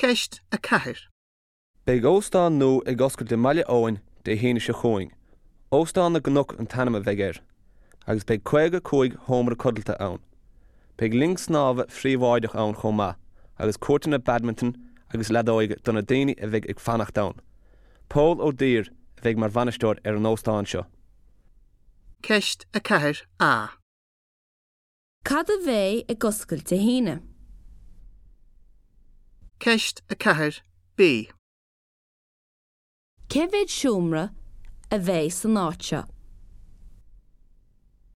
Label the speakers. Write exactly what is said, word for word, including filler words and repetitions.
Speaker 1: Ceist a ceathair.
Speaker 2: Beidh óstán nó ag oscailt de maiile óin de héine se chuing. Óstán na gnok an tanama bheith air. Agus beidh cuaige cúig hómar codalta ann. Beidh ling snábha phríomháideach ann chomá, agus cuairteanna badminton agus ledóige donna daoine a bheith ag fannacht ann. Pól ó dír a bheith mar bhainisteoir ar an óstán seo.
Speaker 1: Ceist a ceathair A.
Speaker 3: Cad a bheith ag oscailt de héine.
Speaker 1: Ceist a ceathair B.
Speaker 3: Cevid siúmra a bheith san áit seo.